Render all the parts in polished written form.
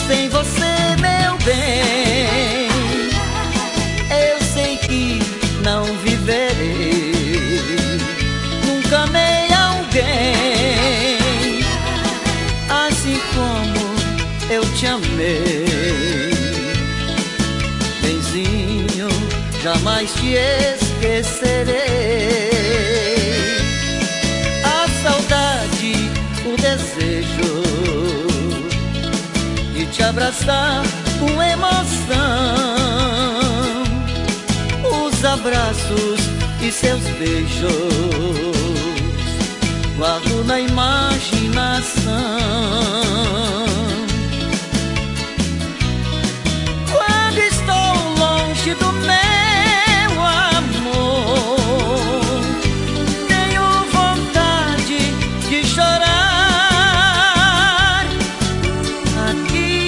Sem você, meu bem, eu sei que não viverei. Nunca amei alguém assim como eu te amei. Benzinho, jamais te esquecerei. A saudade, o desejo de te abraçar com emoção, os abraços e seus beijos guardo na imaginação. Quando estou longe do meu amor, tenho vontade de chorar. Aqui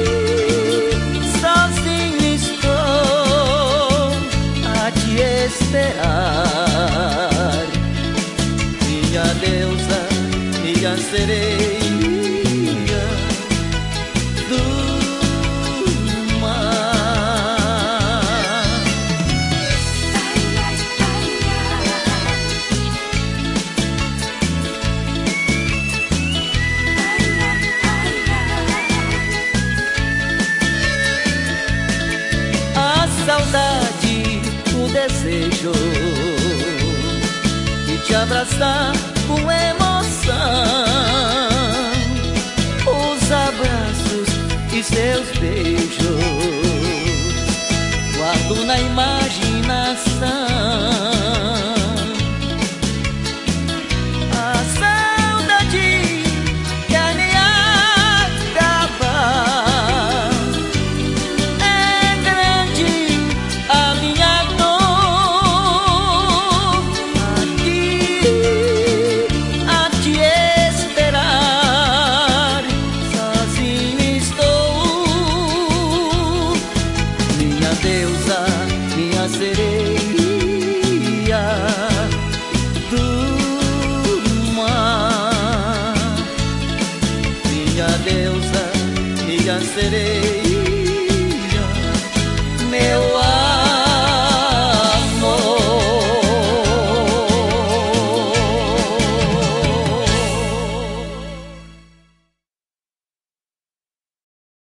sozinho estou a te esperar. Minha deusa, minha sereia do mar. A saudade, o desejo de te abraçar com emoção, os abraços e seus beijos guardo na imaginação. A saudade quer me acabar, é grande a minha dor. Aqui a te esperar, sozinho estou. Minha deusa, minha sereia do mar. Minha deusa, minha sereia